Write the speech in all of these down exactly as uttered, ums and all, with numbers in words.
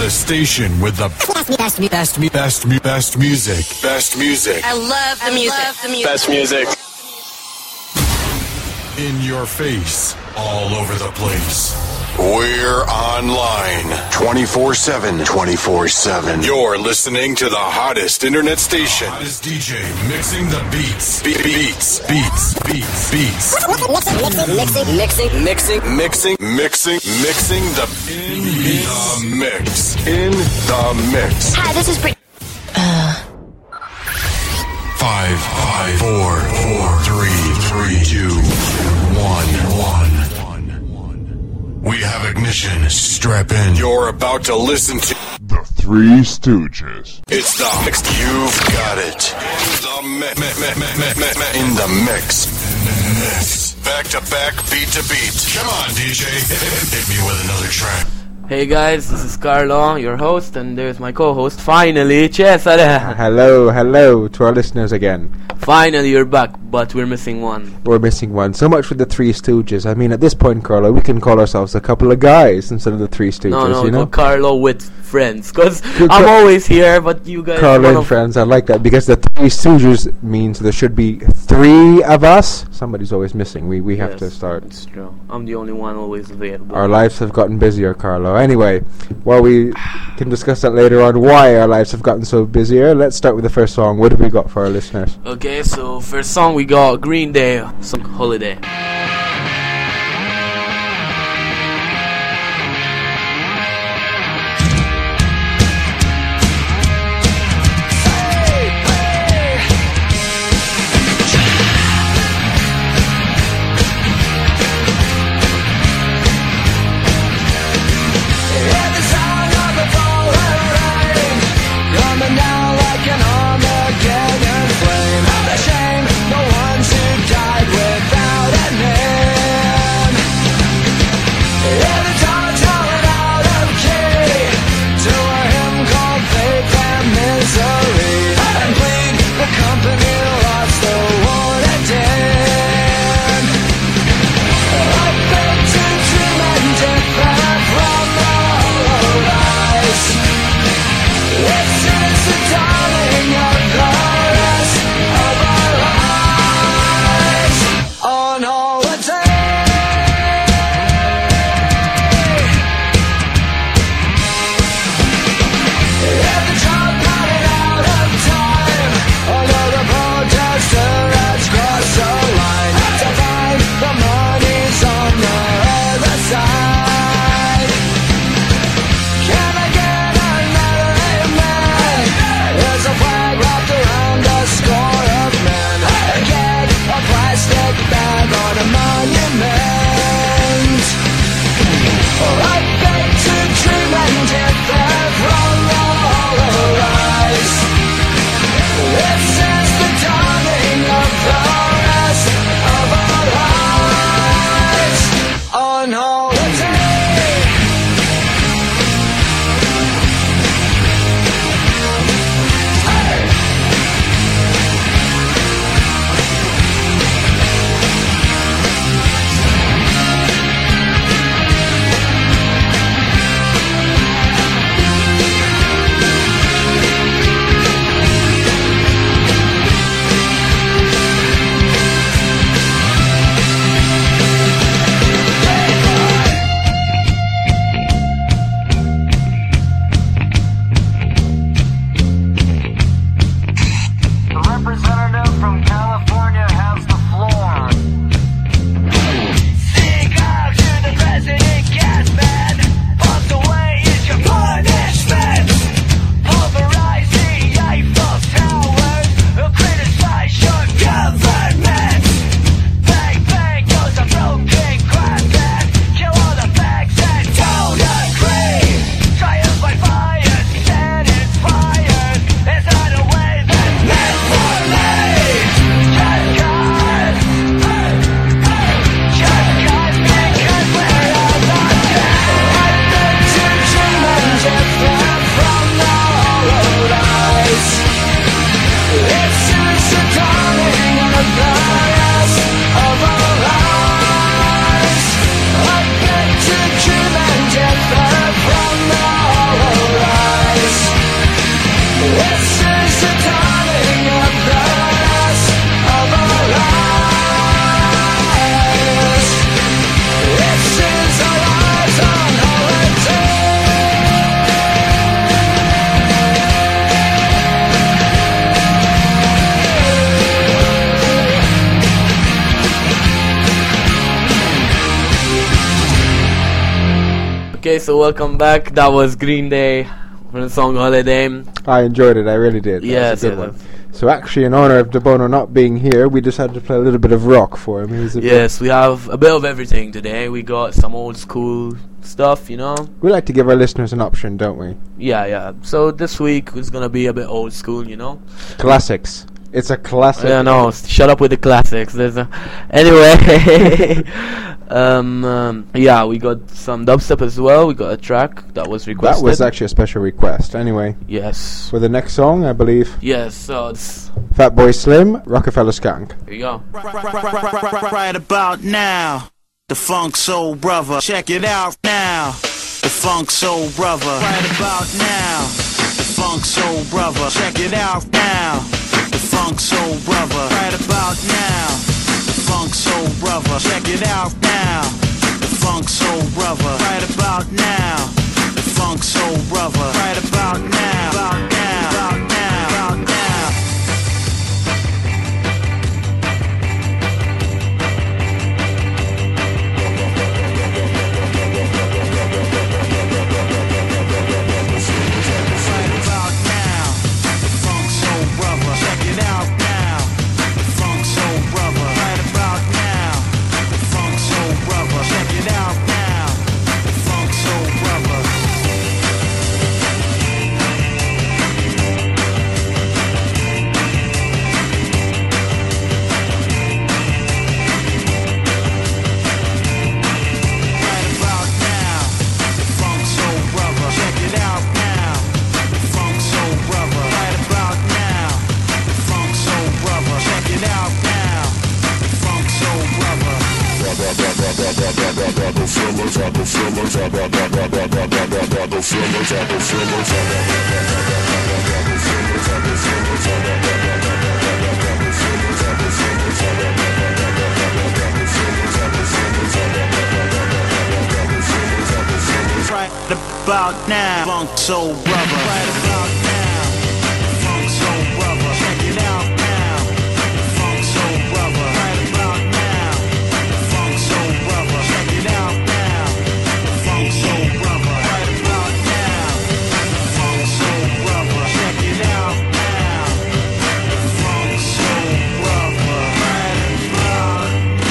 The station with the best, best, best, best, best music. Best music. I love the music. Love the music. Best music. In your face, all over the place. We're online twenty-four seven. twenty-four seven. You're listening to the hottest internet station. Hottest D J mixing the beats. Be- beats. Beats. Beats. Beats. Mixing, mixing, mixing, Mixing. Mixing. Mixing the in the mix. In the mix. Hi, this is Brit. Five, five, four, four, three, three, two, one, one. We have ignition. Strap in. You're about to listen to The Three Stooges. It's the mix. You've got it. In the mi- mi- mi- mi- mi- mi- mi- in the mix. Mix. Back to back, beat to beat. Come on, D J. Hit me with another track. Hey guys, this is Carlo, your host, and there's my co-host. Finally, Cesare. Hello, hello to our listeners again. Finally, you're back, but we're missing one. We're missing one. So much for the Three Stooges. I mean, at this point, Carlo, we can call ourselves a couple of guys instead of the Three Stooges, No, no, you know? no, Carlo with friends, because Good I'm Car- always here, but you guys... Carlo one and of- friends, I like that, because the Three Stooges means there should be three of us. Somebody's always missing. We we have Yes, to start. It's true. I'm the only one always available. Our lives have gotten busier, Carlo. Anyway, while we can discuss that later on, why our lives have gotten so busier, let's start with the first song. What have we got for our listeners? Okay, so first song we got Green Day, song Holiday. Shame, the ones who died without a name. Okay, so welcome back. That was Green Day from the song Holiday. I enjoyed it, I really did. That Yes, was a good yeah, one. So actually, in honor of DeBono not being here, we decided to play a little bit of rock for him. He's a Yes, we have a bit of everything today. We got some old school stuff, you know. We like to give our listeners an option, don't we? Yeah, yeah. So this week is gonna be a bit old school, you know. Classics. It's a classic. Yeah, no, s- shut up with the classics. There's a anyway. um, um, yeah, we got some dubstep as well. We got a track that was requested. That was actually a special request. Anyway, yes, for the next song, I believe, yes. So it's, Fatboy Slim, Rockefeller Skank. here you go. Right about now, the Funk Soul Brother. Check it out now, the Funk Soul Brother. Right about now, the Funk Soul Brother. Check it out now, the Funk Soul Brother. Right about now, the Funk Soul Brother. Check it out now, the Funk Soul Brother. Right about now, the Funk Soul Brother. Right about now, about now, about now, about now. Right about now, Funk Soul Brother. Right about now, Funk Soul Brother. Check it out now, Funk Soul Brother. Right about now, Funk Soul Brother. Check it out now, Funk Soul Brother. Right about now, Funk Soul Brother. Check it out now, Funk Soul Brother. Right about now.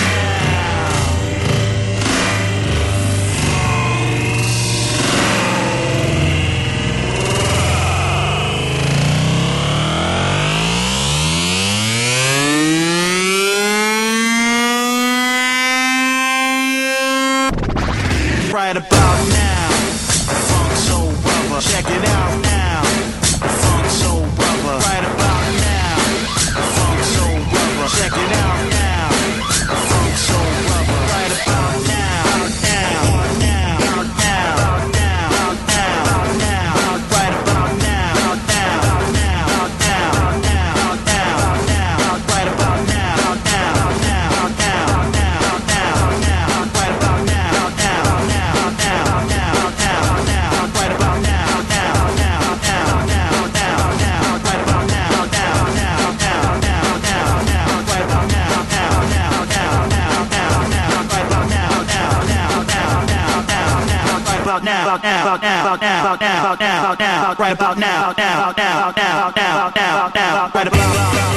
Right about now, Funk Soul Brother. Check it out now, Funk Soul Brother. Right about now, Funk Soul Brother. Check it out now, Funk Soul Brother. Right about now, now, now, now, now, now, now. Right about now, now, now, now, now, now, now. Right about now, now, now, now, now, now, now. Right about now, now, now, now, now, now, now. Right about now, now, now, now, now, now, now. Right about now, now, now, now, now, now, now. Right about now, now, now, now, now, now, now. Right about now, now, now, now, now, now, now. Right about now, now, now, now, now, now, now. Right about now, now, now, now, now, now, now. Right about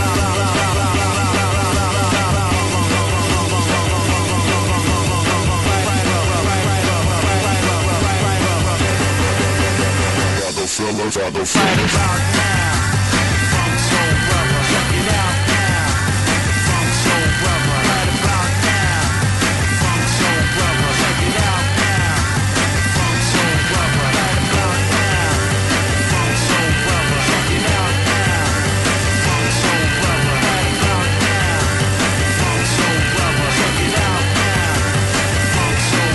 right about now, Funk Soul Brother. Check it out now, Funk Soul Brother. Right about now, Funk Soul Brother. Check it out now, Funk Soul Brother. Right about now, Funk Soul Brother. Check it out now, Funk Soul Brother. Right about now, Funk Soul Brother. Check it out now, Funk Soul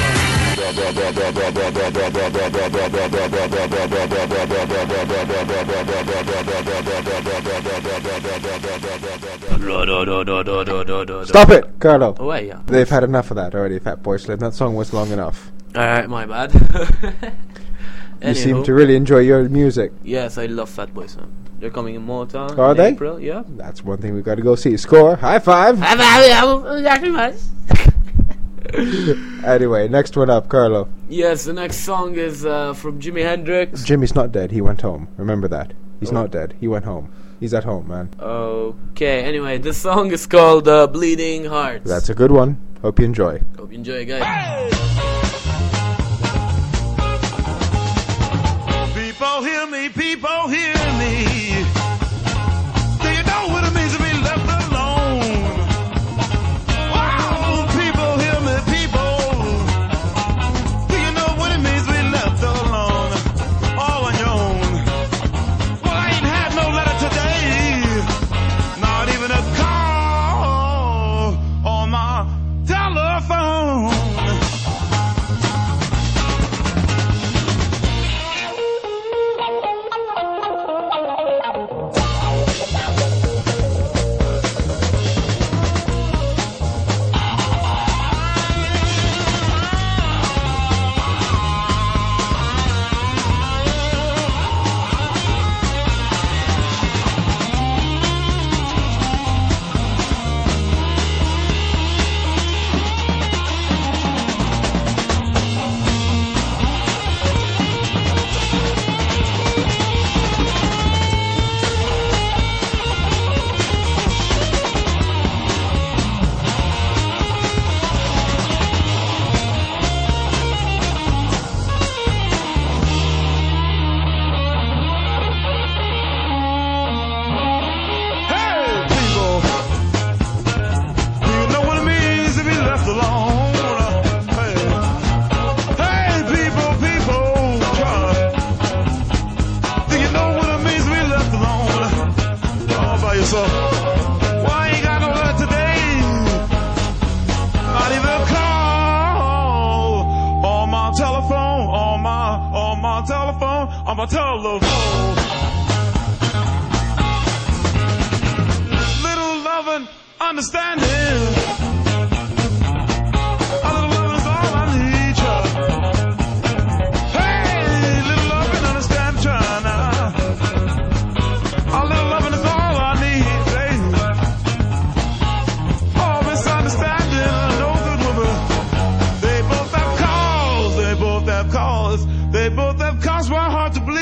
Stop it, Carlo. Oh wait, yeah. They've had enough of that already, Fatboy Slim. That song was long enough. Alright, my bad. You seem Anywho, to really enjoy your music. yes, I love Fatboy Slim. They're coming in Malta. Are in they? April, yeah. That's one thing we've got to go see. Score. High five. Anyway, next one up, Carlo. Yes, the next song is uh, from Jimi Hendrix. Jimmy's not dead. He went home. Remember that. He's Oh. not dead. He went home. He's at home, man. Okay, anyway, this song is called uh, Bleeding Hearts. That's a good one. Hope you enjoy. Hope you enjoy, guys. People hear me, people hear me. Do you know what it means to be left alone? Wow, people hear me, people. Do you know what it means to be left alone? All on your own. Well, I ain't had no letter today. Not even a call on my telephone. my telephone. Little loving, understanding. A little loving is all I need, child. Hey, little loving, understand, child. Now. A little loving is all I need, baby. Oh, misunderstanding, no good woman. They both have cause, they both have cause. They both have cause for our heart to bleed.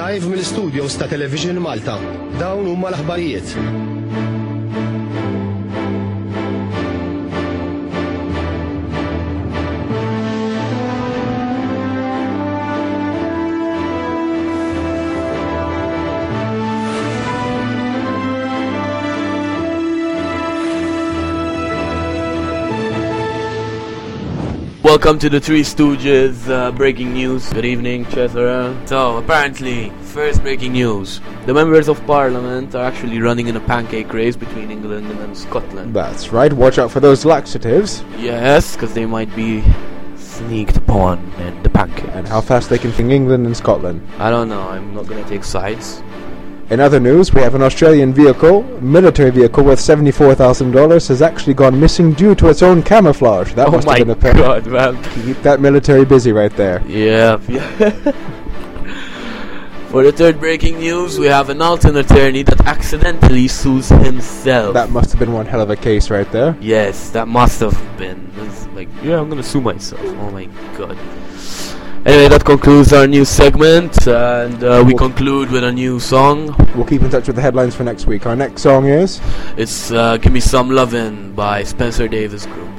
Live mill-studios ta' Television Malta. Dawn huma l-aħbarijiet. Welcome to the Three Stooges uh, breaking news. Good evening, Cesare. So, apparently, first breaking news. The members of parliament are actually running in a pancake race between England and Scotland. That's right, watch out for those laxatives. Yes, because they might be sneaked upon in the pancakes. And how fast they can fling England and Scotland. I don't know, I'm not going to take sides. In other news, we have an Australian vehicle, military vehicle worth seventy-four thousand dollars, has actually gone missing due to its own camouflage. That oh must my have been a pair. god, man. Keep that military busy right there. Yeah. For the third breaking news, we have an Alton attorney that accidentally sues himself. That must have been one hell of a case right there. Yes, that must have been. It's like, yeah, I'm gonna sue myself. Oh my god. Anyway, that concludes our new segment, and uh, we We'll- conclude with a new song. We'll keep in touch with the headlines for next week. Our next song is... It's uh, Give Me Some Lovin' by Spencer Davis Group.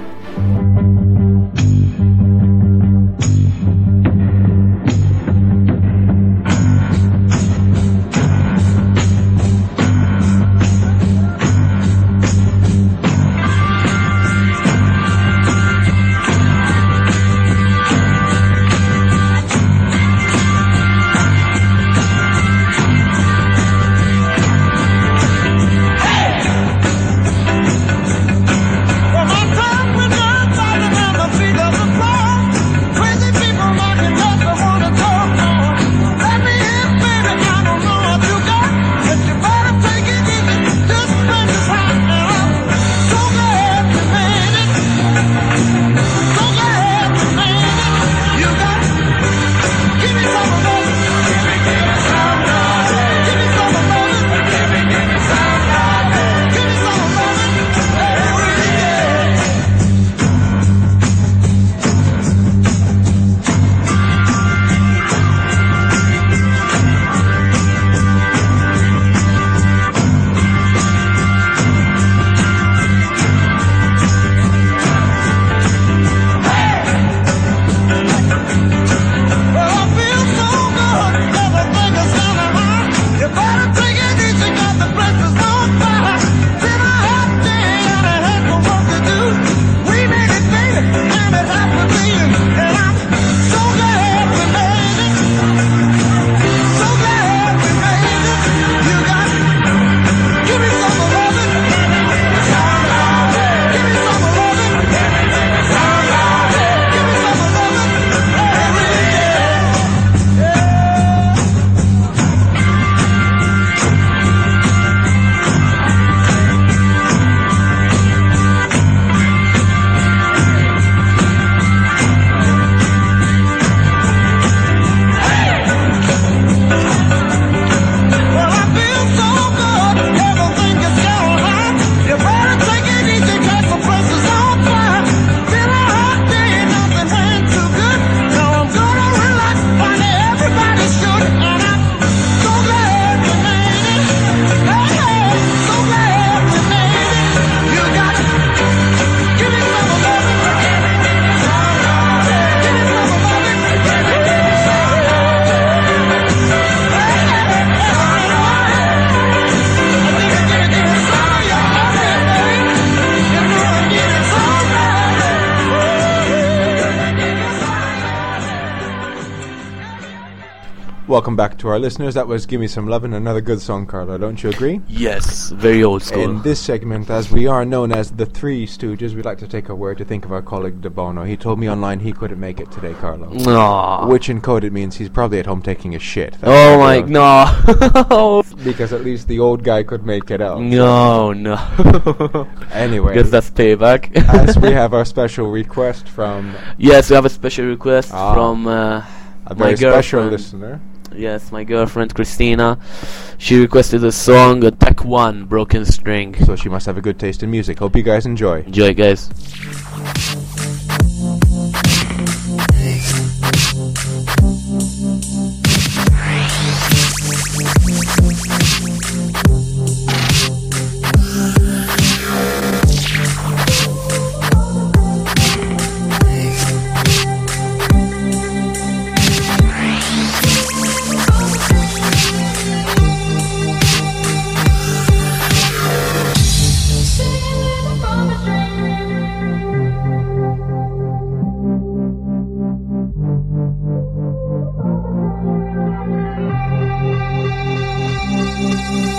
Well, my time when I'm fighting on the feet of the floor, crazy people knocking just to wanna talk more. Let me in, baby, I don't know what you got, but you better take it easy. This place is hot and I'm so glad we made it. So glad we made it. You got, give me some of those. Give me, give me some of those. Give me some of those. Give me, give me some of those. Give me some of those. Every day. Well, I feel so good, everything is sounding right. You better take it easy, 'cause the place is on fire. Been a hot day and a heck of work to do. We made it, baby, and it happened to you. And I'm so glad we made it. So glad we made it. You got, give me some of lovin'. Give me some of lovin'. Give me some of lovin'. Give me some of lovin'. Give me some of lovin'. Every day. Well, I feel so good, everything is going hot. You better take it easy, 'cause the place is on fire. Been a hot day, nothing ain't too good. Now I'm gonna relax, find everybody should. And I'm so glad we made it. Hey, hey, so glad we made it. You got, give me some of lovin'. Give me some of lovin'. Give me some of lovin'. Give me some of lovin'. Hey, hey, Welcome back to our listeners. That was Gimme Some Lovin', another good song, Carlo. Don't you agree? Yes, very old school. In this segment, as we are known as the Three Stooges, we'd like to take a word to think of our colleague De Bono. He told me online he couldn't make it today, Carlo. Aww. Which in code it means he's probably at home taking a shit. That's Oh what I my, know. no. Because at least the old guy could make it out. No, no. Anyway, Guess that's payback. as we have our special request from Yes, we have a special request Ah. from uh, a my very special girlfriend. listener. Yes, my girlfriend Christina. She requested a song, a Tech One, Broken String. So she must have a good taste in music. Hope you guys enjoy. Enjoy, guys.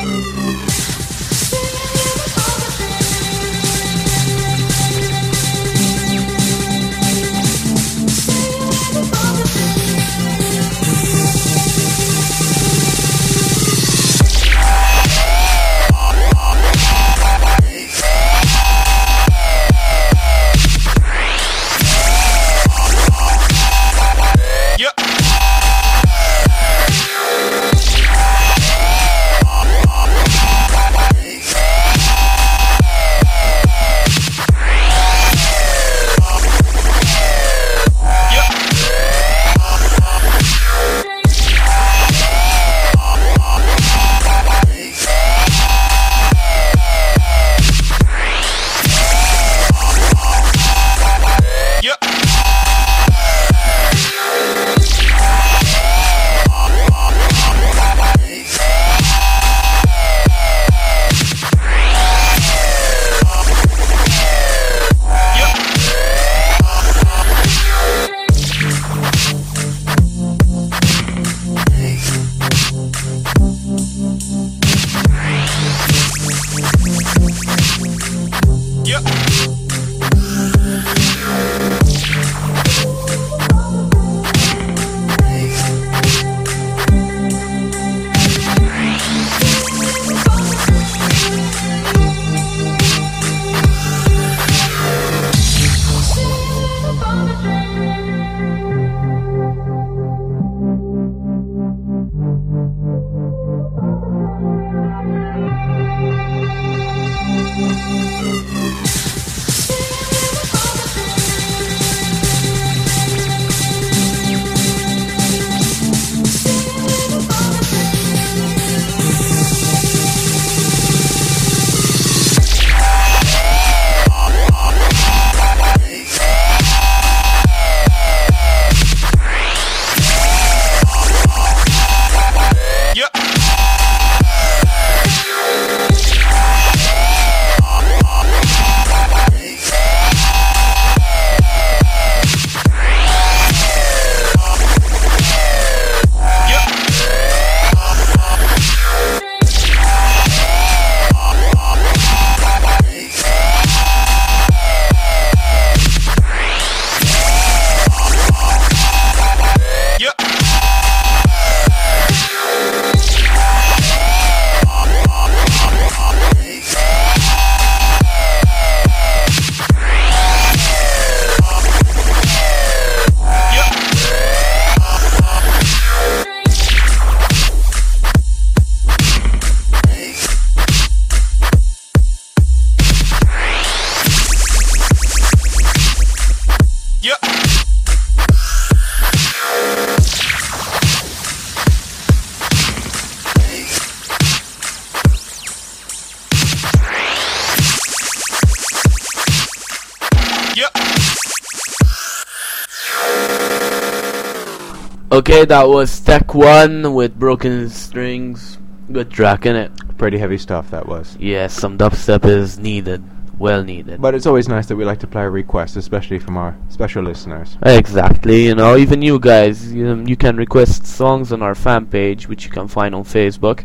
Okay, that was Tech One with Broken Strings. Good track, innit? Pretty heavy stuff that was. Yes, some dubstep is needed. Well needed. But it's always nice that we like to play a request, especially from our special listeners. Exactly, you know, even you guys, you, you can request songs on our fan page, which you can find on Facebook.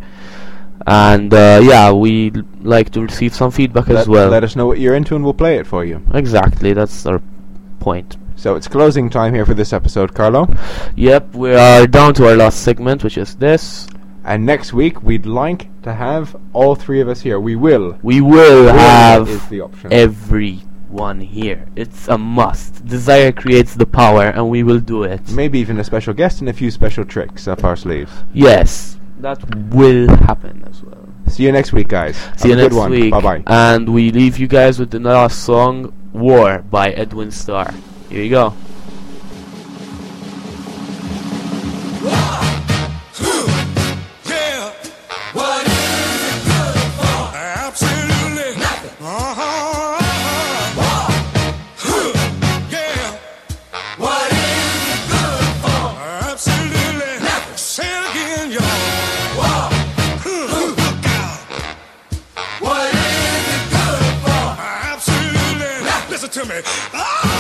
And uh, yeah, we l- like to receive some feedback let, as well. Let us know what you're into and we'll play it for you. Exactly, that's our point. So it's closing time here for this episode, Carlo. Yep, we are down to our last segment, which is this. And next week, we'd like to have all three of us here. We will. We will Will have is the option. everyone here. It's a must. Desire creates the power, and we will do it. Maybe even a special guest and a few special tricks up our sleeves. Yes, that will happen as well. See you next week, guys. See Have you a next good one. week. Bye-bye. And we leave you guys with the last song, War by Edwin Starr. Here you go. Yeah. What is it good for? Absolutely nothing. Uh-huh. Huh. Yeah. What is it good for? Absolutely nothing. Say it again, y'all. War. Look out. What is it good for? Absolutely nothing. Listen to me. Ah!